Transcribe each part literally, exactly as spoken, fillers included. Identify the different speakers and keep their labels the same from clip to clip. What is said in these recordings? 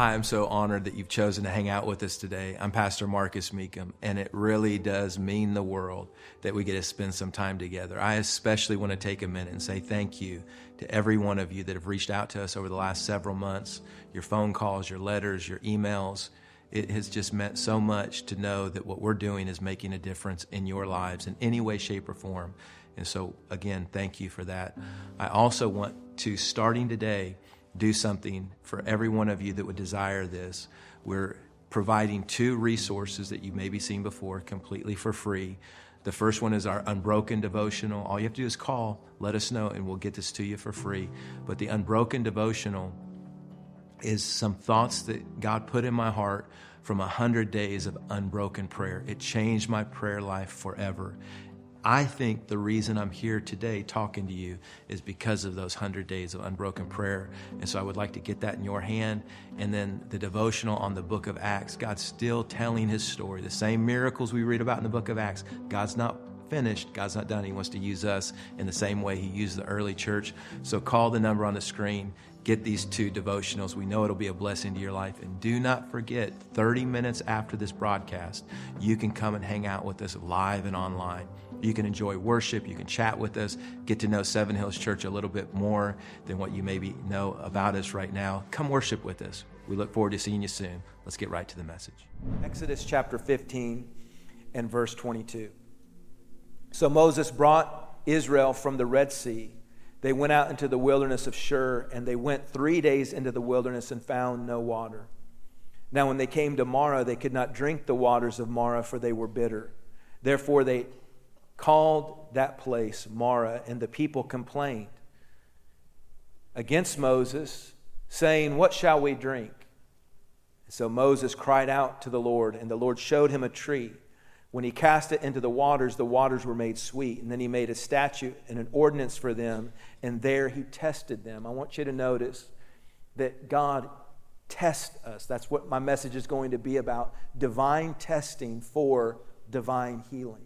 Speaker 1: Hi, I'm so honored that you've chosen to hang out with us today. I'm Pastor Marcus Meekum, and it really does mean the world that we get to spend some time together. I especially want to take a minute and say thank you to every one of you that have reached out to us over the last several months. Your phone calls, your letters, your emails. It has just meant so much to know that what we're doing is making a difference in your lives in any way, shape, or form. And so, again, thank you for that. I also want to, starting today, do something for every one of you that would desire this. We're providing two resources that you've maybe seen before completely for free. The first one is our Unbroken Devotional. All you have to do is call, let us know, and we'll get this to you for free. But the Unbroken Devotional is some thoughts that God put in my heart from a hundred days of unbroken prayer. It changed my prayer life forever. I think the reason I'm here today talking to you is because of those hundred days of unbroken prayer. And so I would like to get that in your hand. And then the devotional on the book of Acts. God's still telling his story. The same miracles we read about in the book of Acts. God's not finished. God's not done. He wants to use us in the same way he used the early church. So call the number on the screen. Get these two devotionals. We know it'll be a blessing to your life. And do not forget, thirty minutes after this broadcast, you can come and hang out with us live and online. You can enjoy worship. You can chat with us. Get to know Seven Hills Church a little bit more than what you maybe know about us right now. Come worship with us. We look forward to seeing you soon. Let's get right to the message.
Speaker 2: Exodus chapter fifteen and verse twenty-two. So Moses brought Israel from the Red Sea. They went out into the wilderness of Shur, and they went three days into the wilderness and found no water. Now when they came to Marah, they could not drink the waters of Marah, for they were bitter. Therefore they called that place Marah, and the people complained against Moses, saying, "What shall we drink?" So Moses cried out to the Lord, and the Lord showed him a tree. When he cast it into the waters, the waters were made sweet. And then he made a statute and an ordinance for them, and there he tested them. I want you to notice that God tests us. That's what my message is going to be about, divine testing for divine healing.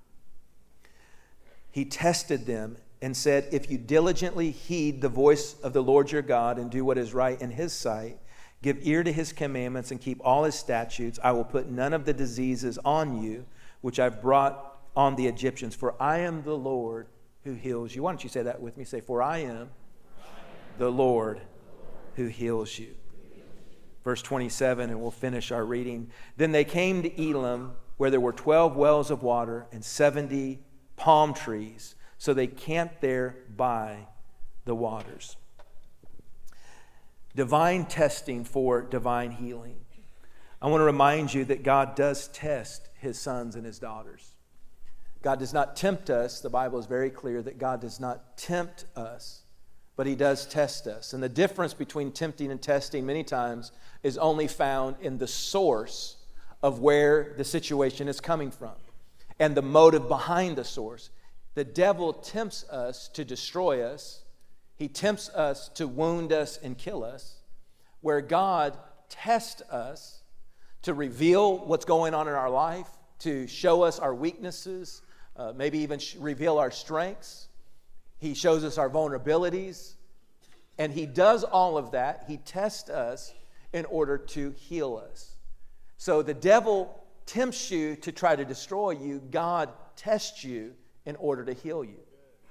Speaker 2: He tested them and said, "If you diligently heed the voice of the Lord your God and do what is right in his sight, give ear to his commandments and keep all his statutes, I will put none of the diseases on you which I've brought on the Egyptians. For I am the Lord who heals you." Why don't you say that with me? Say, "For I am the Lord who heals you." Verse twenty-seven, and we'll finish our reading. Then they came to Elim, where there were twelve wells of water and seventy palm trees. So they camped there by the waters. Divine testing for divine healing. I want to remind you that God does test his sons and his daughters. God does not tempt us. The Bible is very clear that God does not tempt us, but he does test us. And the difference between tempting and testing many times is only found in the source of where the situation is coming from and the motive behind the source. The devil tempts us to destroy us. He tempts us to wound us and kill us, where God tests us to reveal what's going on in our life, to show us our weaknesses, uh, maybe even sh- reveal our strengths. He shows us our vulnerabilities, and he does all of that. He tests us in order to heal us. So the devil tempts you to try to destroy you. God tests you in order to heal you.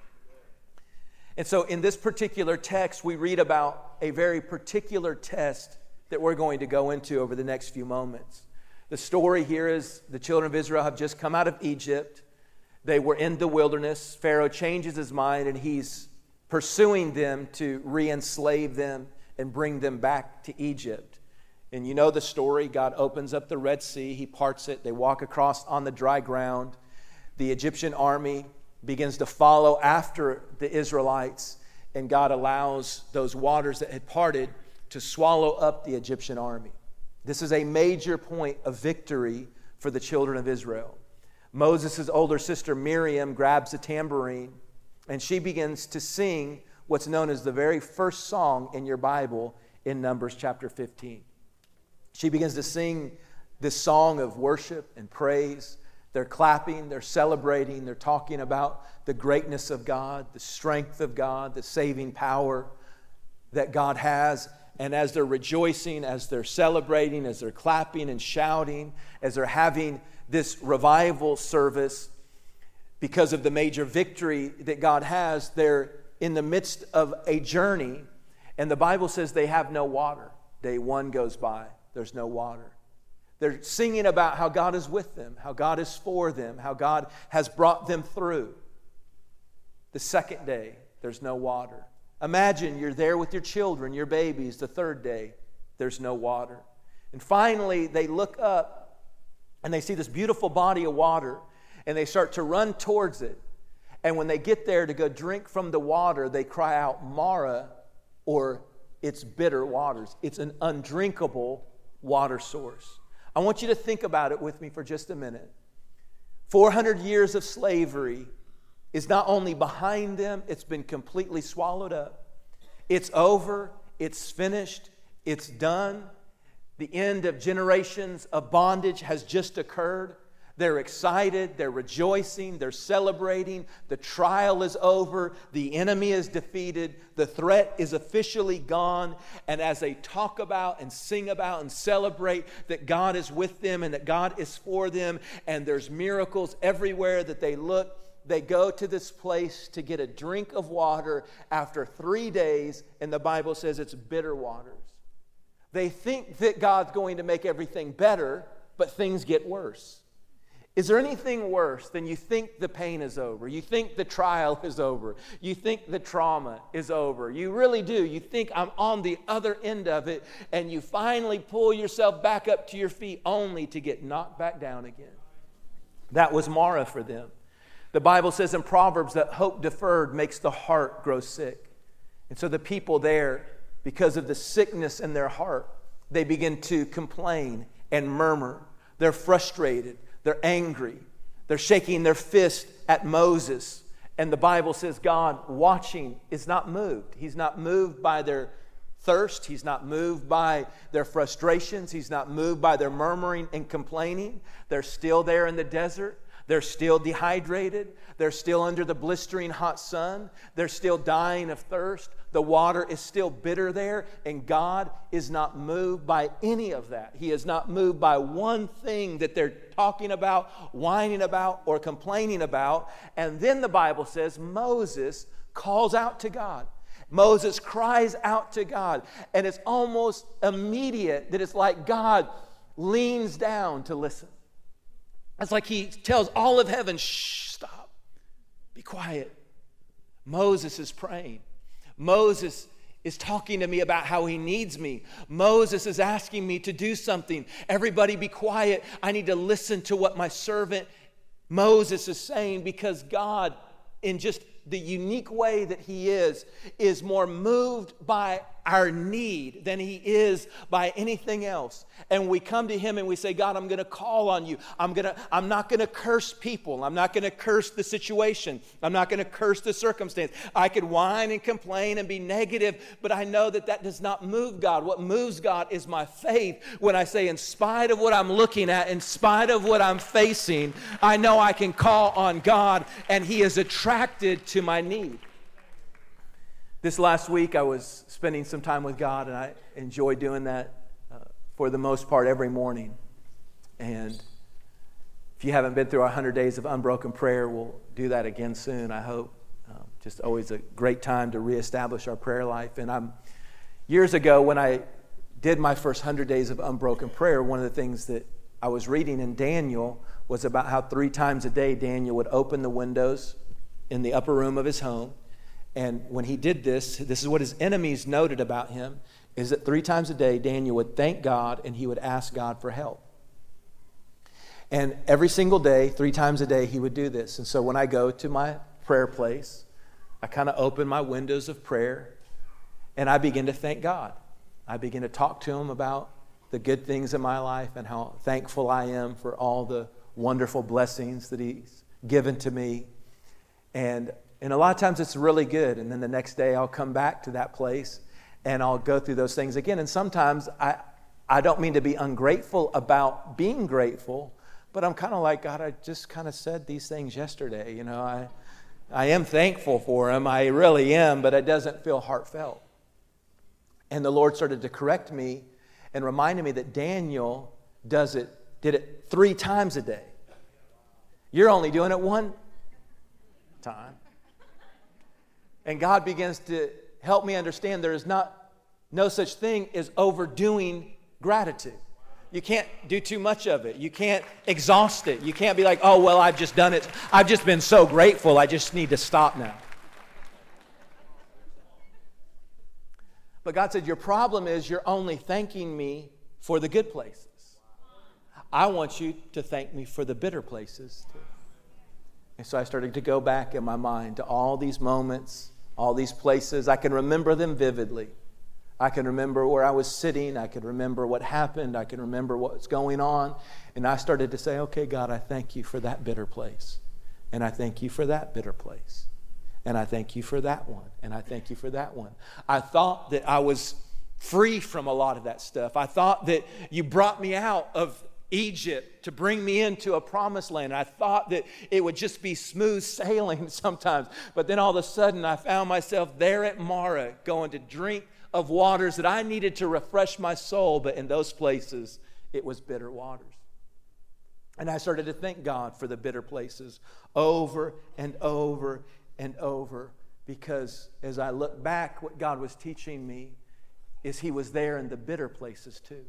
Speaker 2: And so in this particular text, we read about a very particular test that we're going to go into over the next few moments. The story here is the children of Israel have just come out of Egypt. They were in the wilderness. Pharaoh changes his mind, and he's pursuing them to re-enslave them and bring them back to Egypt. And you know the story. God opens up the Red Sea. He parts it. They walk across on the dry ground. The Egyptian army begins to follow after the Israelites, and God allows those waters that had parted to swallow up the Egyptian army. This is a major point of victory for the children of Israel. Moses' older sister Miriam grabs a tambourine, and she begins to sing what's known as the very first song in your Bible in Numbers chapter fifteen. She begins to sing this song of worship and praise. They're clapping, they're celebrating, they're talking about the greatness of God, the strength of God, the saving power that God has. and as they're rejoicing, as they're celebrating, as they're clapping and shouting, as they're having this revival service, because of the major victory that God has, they're in the midst of a journey, and the Bible says they have no water. Day one goes by, there's no water. They're singing about how God is with them, how God is for them, how God has brought them through. The second day, there's no water. Imagine you're there with your children, your babies. The third day, there's no water. And finally, they look up and they see this beautiful body of water, and they start to run towards it. And when they get there to go drink from the water, they cry out, Mara, or it's bitter waters. It's an undrinkable water source. I want you to think about it with me for just a minute. four hundred years of slavery is not only behind them, it's been completely swallowed up. It's over, it's finished, it's done. The end of generations of bondage has just occurred. They're excited, they're rejoicing, they're celebrating. The trial is over, the enemy is defeated, the threat is officially gone. And as they talk about and sing about and celebrate that God is with them and that God is for them, and there's miracles everywhere that they look, they go to this place to get a drink of water after three days, and the Bible says it's bitter waters. They think that God's going to make everything better, but things get worse. Is there anything worse than you think the pain is over? You think the trial is over. You think the trauma is over. You really do. You think I'm on the other end of it, and you finally pull yourself back up to your feet only to get knocked back down again. That was Mara for them. The Bible says in Proverbs that hope deferred makes the heart grow sick. And so the people there, because of the sickness in their heart, they begin to complain and murmur. They're frustrated. They're angry. They're shaking their fist at Moses. And the Bible says God, watching, is not moved. He's not moved by their thirst. He's not moved by their frustrations. He's not moved by their murmuring and complaining. They're still there in the desert. They're still dehydrated. They're still under the blistering hot sun. They're still dying of thirst. The water is still bitter there, and God is not moved by any of that. He is not moved by one thing that they're talking about, whining about, or complaining about. And then the Bible says Moses calls out to God. Moses cries out to God, and it's almost immediate that it's like God leans down to listen. It's like he tells all of heaven, shh, stop, be quiet. Moses is praying. Moses is talking to me about how he needs me. Moses is asking me to do something. Everybody be quiet. I need to listen to what my servant Moses is saying, because God, in just the unique way that he is, is more moved by our need than he is by anything else. And we come to him and we say, God, I'm going to call on you. I'm going to, I'm not going to curse people. I'm not going to curse the situation. I'm not going to curse the circumstance. I could whine and complain and be negative, but I know that that does not move God. What moves God is my faith. When I say, in spite of what I'm looking at, in spite of what I'm facing, I know I can call on God, and he is attracted to my need. This last week, I was spending some time with God, and I enjoy doing that uh, for the most part every morning. And if you haven't been through our one hundred days of unbroken prayer, we'll do that again soon, I hope. Um, just always a great time to reestablish our prayer life. And I'm years ago, when I did my first one hundred days of unbroken prayer, one of the things that I was reading in Daniel was about how three times a day Daniel would open the windows in the upper room of his home. And when he did this, this is what his enemies noted about him, is that three times a day, Daniel would thank God and he would ask God for help. And every single day, three times a day, he would do this. And so when I go to my prayer place, I kind of open my windows of prayer and I begin to thank God. I begin to talk to him about the good things in my life and how thankful I am for all the wonderful blessings that he's given to me. And And a lot of times it's really good. And then the next day I'll come back to that place and I'll go through those things again. And sometimes I, I don't mean to be ungrateful about being grateful, but I'm kind of like, God, I just kind of said these things yesterday. You know, I, I am thankful for them. I really am, but it doesn't feel heartfelt. And the Lord started to correct me and reminded me that Daniel does it, did it three times a day. You're only doing it one time. And God begins to help me understand there is not no such thing as overdoing gratitude. You can't do too much of it. You can't exhaust it. You can't be like, oh, well, I've just done it. I've just been so grateful. I just need to stop now. But God said, your problem is you're only thanking me for the good places. I want you to thank me for the bitter places too. And so I started to go back in my mind to all these moments, all these places. I can remember them vividly. I can remember where I was sitting. I can remember what happened. I can remember what's going on. And I started to say, okay, God, I thank you for that bitter place. And I thank you for that bitter place. And I thank you for that one. And I thank you for that one. I thought that I was free from a lot of that stuff. I thought that you brought me out of Egypt to bring me into a promised land. I thought that it would just be smooth sailing sometimes. But then all of a sudden I found myself there at Marah going to drink of waters that I needed to refresh my soul. But in those places, it was bitter waters. And I started to thank God for the bitter places over and over and over, because as I look back, what God was teaching me is He was there in the bitter places too.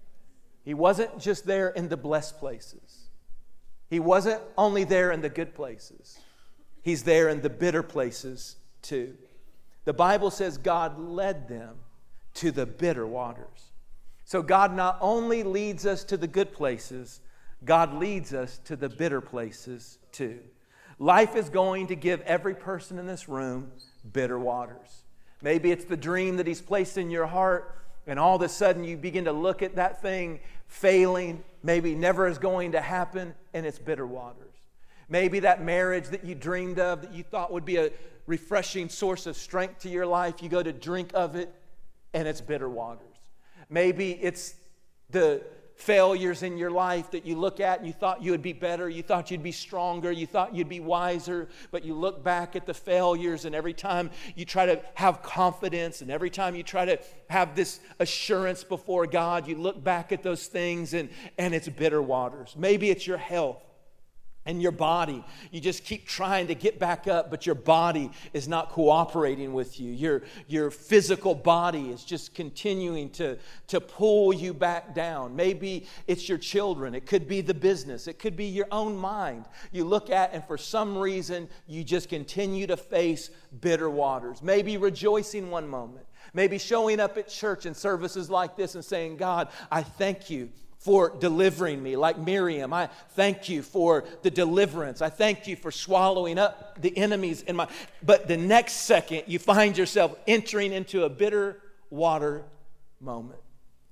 Speaker 2: He wasn't just there in the blessed places. He wasn't only there in the good places. He's there in the bitter places too. The Bible says God led them to the bitter waters. So God not only leads us to the good places, God leads us to the bitter places too. Life is going to give every person in this room bitter waters. Maybe it's the dream that He's placed in your heart, and all of a sudden you begin to look at that thing failing, maybe never is going to happen, and it's bitter waters. Maybe that marriage that you dreamed of, that you thought would be a refreshing source of strength to your life, you go to drink of it, and it's bitter waters. Maybe it's the failures in your life that you look at and you thought you would be better, you thought you'd be stronger, you thought you'd be wiser, but you look back at the failures, and every time you try to have confidence and every time you try to have this assurance before God, you look back at those things and, and it's bitter waters. Maybe it's your health and your body. You just keep trying to get back up, but your body is not cooperating with you. Your, your physical body is just continuing to, to pull you back down. Maybe it's your children. It could be the business. It could be your own mind. You look at, and for some reason, you just continue to face bitter waters. Maybe rejoicing one moment. Maybe showing up at church and services like this and saying, God, I thank you for delivering me, like Miriam. I thank you for the deliverance. I thank you for swallowing up the enemies in my... But the next second, you find yourself entering into a bitter water moment.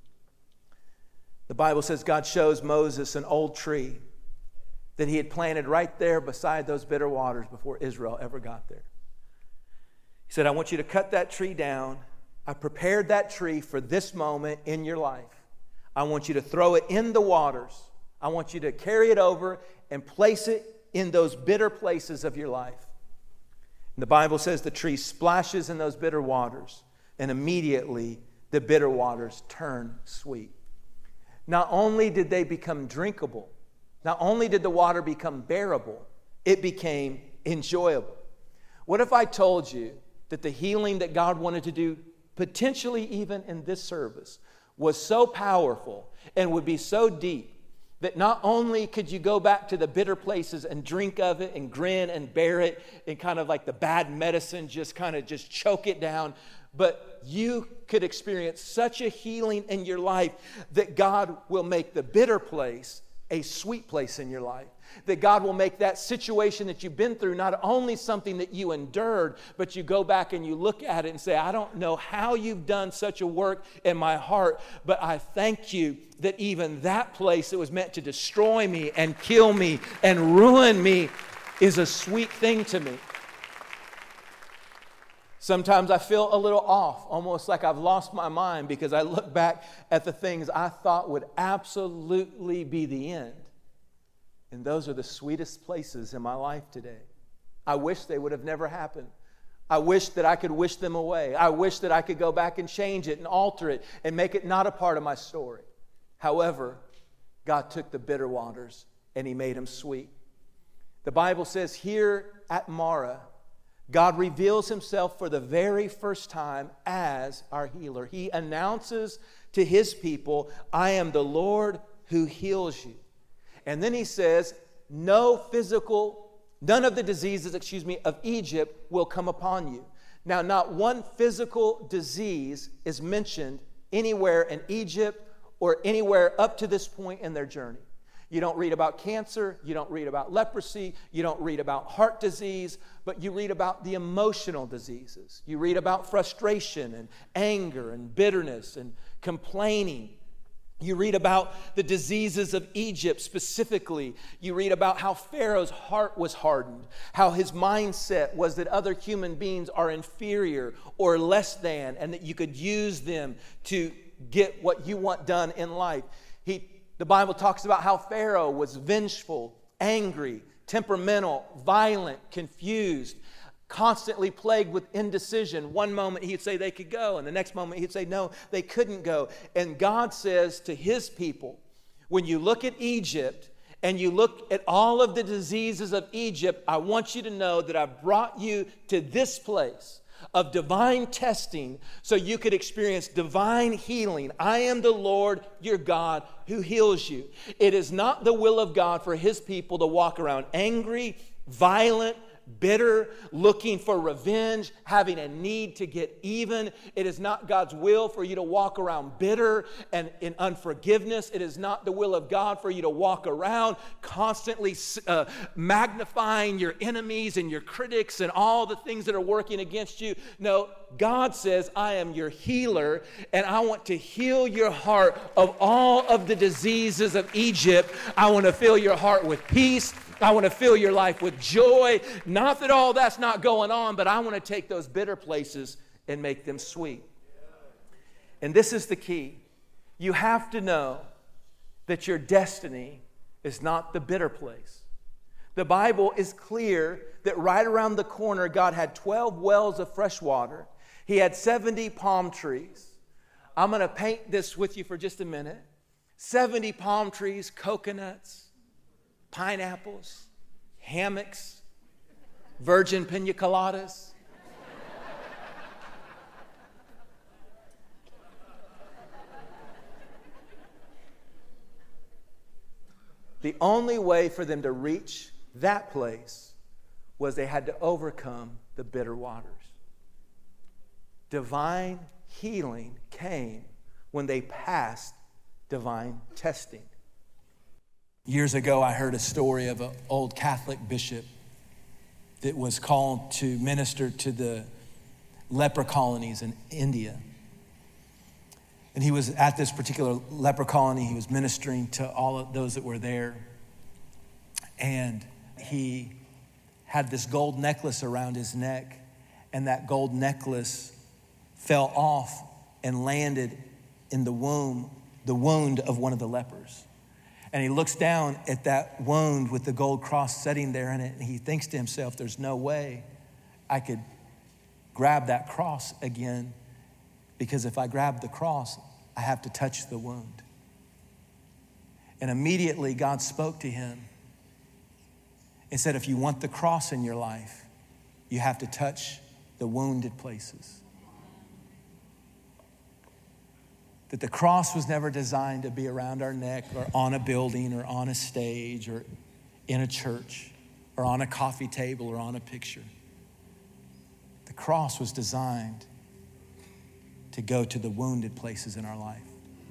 Speaker 2: The Bible says God shows Moses an old tree that he had planted right there beside those bitter waters before Israel ever got there. He said, I want you to cut that tree down. I prepared that tree for this moment in your life. I want you to throw it in the waters. I want you to carry it over and place it in those bitter places of your life. And the Bible says the tree splashes in those bitter waters, and immediately the bitter waters turn sweet. Not only did they become drinkable, not only did the water become bearable, it became enjoyable. What if I told you that the healing that God wanted to do, potentially even in this service, was so powerful and would be so deep that not only could you go back to the bitter places and drink of it and grin and bear it and kind of like the bad medicine just kind of just choke it down, but you could experience such a healing in your life that God will make the bitter place a sweet place in your life. That God will make that situation that you've been through not only something that you endured, but you go back and you look at it and say, I don't know how you've done such a work in my heart, but I thank you that even that place that was meant to destroy me and kill me and ruin me is a sweet thing to me. Sometimes I feel a little off, almost like I've lost my mind, because I look back at the things I thought would absolutely be the end. And those are the sweetest places in my life today. I wish they would have never happened, I wish that I could wish them away. I wish that I could go back and change it and alter it and make it not a part of my story. However, God took the bitter waters and He made them sweet. The Bible says here at Marah, God reveals Himself for the very first time as our healer. He announces to His people, I am the Lord who heals you. And then He says, no physical None of the diseases, excuse me, of Egypt will come upon you. Now, not one physical disease is mentioned anywhere in Egypt or anywhere up to this point in their journey. You don't read about cancer, you don't read about leprosy, you don't read about heart disease, but you read about the emotional diseases. You read about frustration and anger and bitterness and complaining. You read about the diseases of Egypt specifically. You read about how Pharaoh's heart was hardened, how his mindset was that other human beings are inferior or less than, and that you could use them to get what you want done in life. He, the Bible talks about how Pharaoh was vengeful, angry, temperamental, violent, confused, constantly plagued with indecision. One moment he'd say they could go, and the next moment he'd say no, they couldn't go. And God says to His people, when you look at Egypt and you look at all of the diseases of Egypt, I want you to know that I've brought you to this place of divine testing so you could experience divine healing. I am the Lord your God who heals you. It is not the will of God for His people to walk around angry, violent, bitter, looking for revenge, having a need to get even. It is not God's will for you to walk around bitter and in unforgiveness. It is not the will of God for you to walk around constantly uh, magnifying your enemies and your critics and all the things that are working against you. No, God says, I am your healer, and I want to heal your heart of all of the diseases of Egypt. I want to fill your heart with peace. I want to fill your life with joy. Not that all that's not going on, but I want to take those bitter places and make them sweet. And this is the key. You have to know that your destiny is not the bitter place. The Bible is clear that right around the corner, God had twelve wells of fresh water. He had seventy palm trees. I'm going to paint this with you for just a minute. seventy palm trees, coconuts, pineapples, hammocks, virgin pina coladas. The only way for them to reach that place was they had to overcome the bitter waters. Divine healing came when they passed divine testing. Years ago, I heard a story of an old Catholic bishop that was called to minister to the leper colonies in India. And he was at this particular leper colony. He was ministering to all of those that were there. And he had this gold necklace around his neck, and that gold necklace fell off and landed in the womb, the wound of one of the lepers. And he looks down at that wound with the gold cross sitting there in it, and he thinks to himself, there's no way I could grab that cross again, because if I grab the cross, I have to touch the wound. And immediately God spoke to him and said, if you want the cross in your life, you have to touch the wounded places. That the cross was never designed to be around our neck or on a building or on a stage or in a church or on a coffee table or on a picture. The cross was designed to go to the wounded places in our life.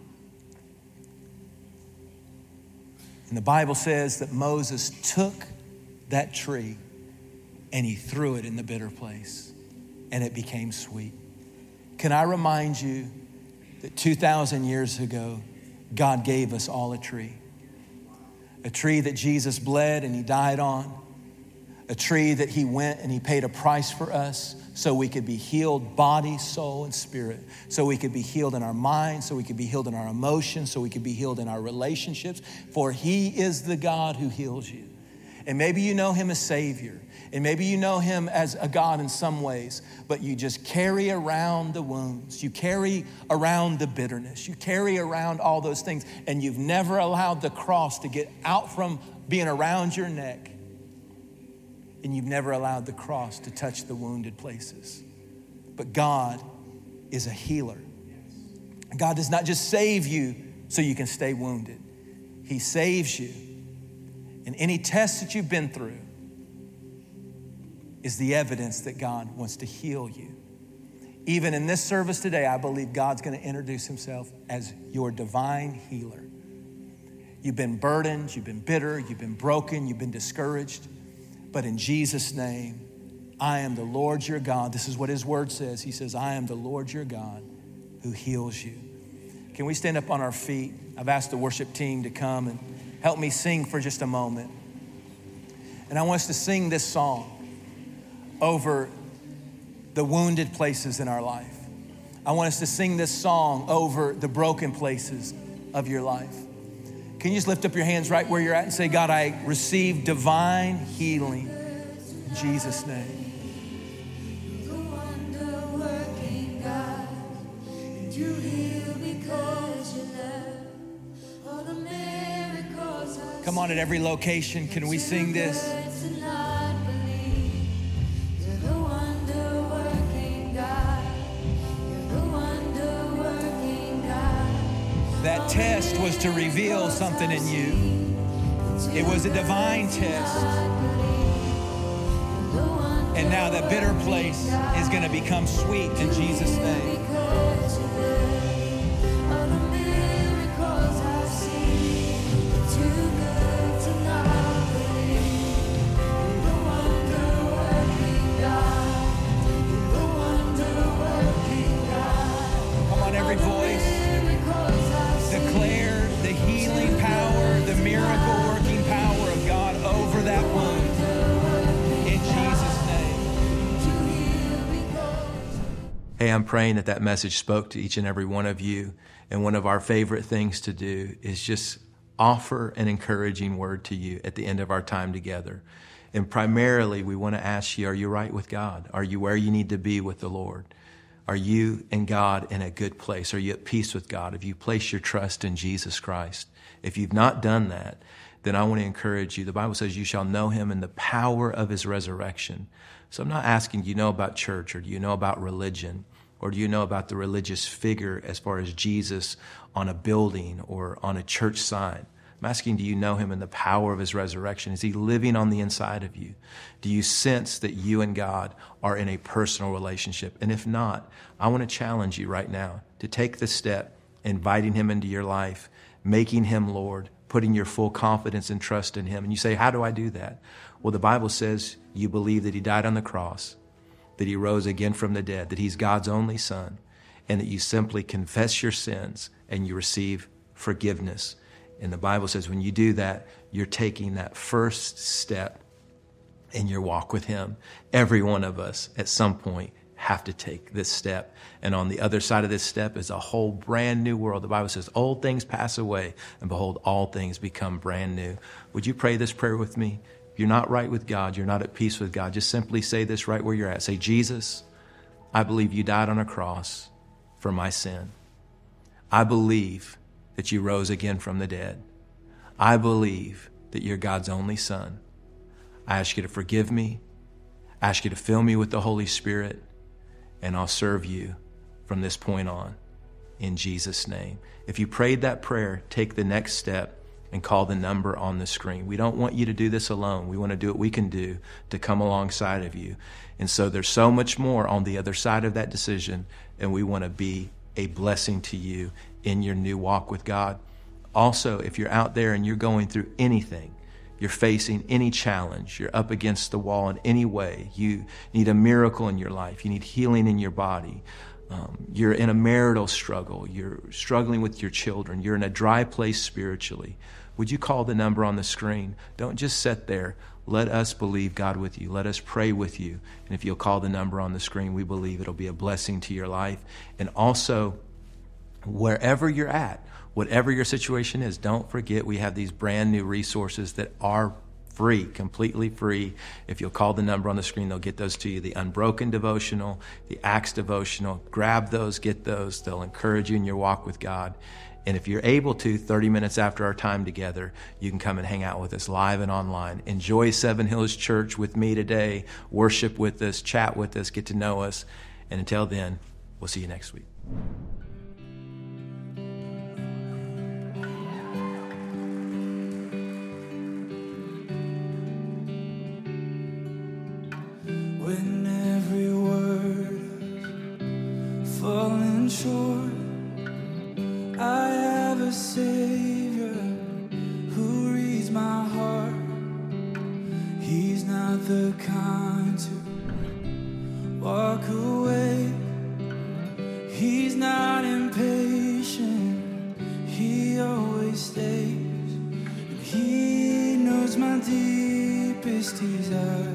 Speaker 2: And the Bible says that Moses took that tree and he threw it in the bitter place and it became sweet. Can I remind you that two thousand years ago, God gave us all a tree. A tree that Jesus bled and he died on. A tree that he went and he paid a price for us so we could be healed body, soul, and spirit. So we could be healed in our mind, so we could be healed in our emotions, so we could be healed in our relationships. For he is the God who heals you. And maybe you know him as Savior. And maybe you know him as a God in some ways, but you just carry around the wounds. You carry around the bitterness. You carry around all those things, and you've never allowed the cross to get out from being around your neck. And you've never allowed the cross to touch the wounded places. But God is a healer. God does not just save you so you can stay wounded. He saves you. And any test that you've been through is the evidence that God wants to heal you. Even in this service today, I believe God's going to introduce himself as your divine healer. You've been burdened, you've been bitter, you've been broken, you've been discouraged. But in Jesus' name, I am the Lord your God. This is what his word says. He says, I am the Lord your God who heals you. Can we stand up on our feet? I've asked the worship team to come and help me sing for just a moment. And I want us to sing this song over the wounded places in our life. I want us to sing this song over the broken places of your life. Can you just lift up your hands right where you're at and say, God, I receive divine healing in Jesus' name. Come on, at every location, can we sing this? That test was to reveal something in you. It was a divine test. And now that bitter place is going to become sweet in Jesus' name.
Speaker 1: Hey, I'm praying that that message spoke to each and every one of you. And one of our favorite things to do is just offer an encouraging word to you at the end of our time together. And primarily, we want to ask you, are you right with God? Are you where you need to be with the Lord? Are you and God in a good place? Are you at peace with God? Have you placed your trust in Jesus Christ? If you've not done that, then I want to encourage you. The Bible says you shall know him in the power of his resurrection. So I'm not asking, do you know about church, or do you know about religion, or do you know about the religious figure as far as Jesus on a building or on a church sign? I'm asking, do you know him in the power of his resurrection? Is he living on the inside of you? Do you sense that you and God are in a personal relationship? And if not, I want to challenge you right now to take the step, inviting him into your life, making him Lord, putting your full confidence and trust in him. And you say, how do I do that? Well, the Bible says you believe that he died on the cross, that he rose again from the dead, that he's God's only son, and that you simply confess your sins and you receive forgiveness. And the Bible says when you do that, you're taking that first step in your walk with him. Every one of us at some point have to take this step. And on the other side of this step is a whole brand new world. The Bible says old things pass away, and behold, all things become brand new. Would you pray this prayer with me? If you're not right with God, you're not at peace with God, just simply say this right where you're at. Say, Jesus, I believe you died on a cross for my sin. I believe that you rose again from the dead. I believe that you're God's only son. I ask you to forgive me. I ask you to fill me with the Holy Spirit, and I'll serve you from this point on in Jesus' name. If you prayed that prayer, take the next step and call the number on the screen. We don't want you to do this alone. We want to do what we can do to come alongside of you. And so there's so much more on the other side of that decision, and we want to be a blessing to you in your new walk with God. Also, if you're out there and you're going through anything, you're facing any challenge, you're up against the wall in any way, you need a miracle in your life, you need healing in your body, um, you're in a marital struggle, you're struggling with your children, you're in a dry place spiritually, would you call the number on the screen? Don't just sit there. Let us believe God with you. Let us pray with you. And if you'll call the number on the screen, we believe it'll be a blessing to your life. And also, wherever you're at, whatever your situation is, don't forget we have these brand new resources that are free, completely free. If you'll call the number on the screen, they'll get those to you. The Unbroken Devotional, the Acts Devotional. Grab those, get those. They'll encourage you in your walk with God. And if you're able to, thirty minutes after our time together, you can come and hang out with us live and online. Enjoy Seven Hills Church with me today. Worship with us, chat with us, get to know us. And until then, we'll see you next week.
Speaker 3: When every word has fallen short, I have a Savior who reads my heart. He's not the kind to walk away. He's not impatient. He always stays. And he knows my deepest desire.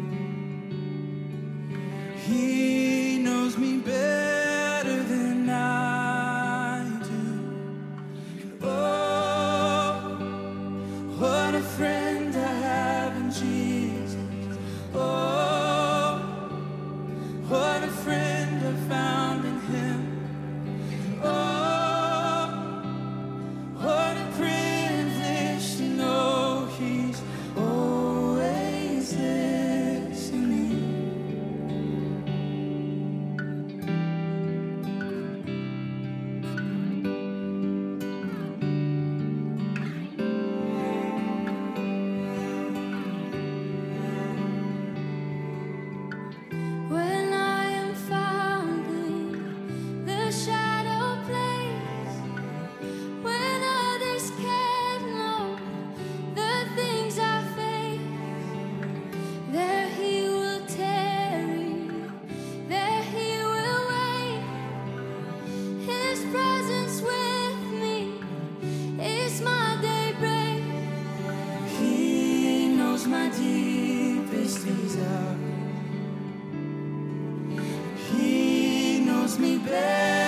Speaker 3: He knows me better than I do. Oh, what a friend I have in Jesus. Oh, what a friend I found in Him. Oh, what a privilege to know He's always listening. When I am found in the shadow place, when others can't know the things I face, there He will tarry, there He will wait. His presence with me is my daybreak. He knows my deepest desire. He knows me better.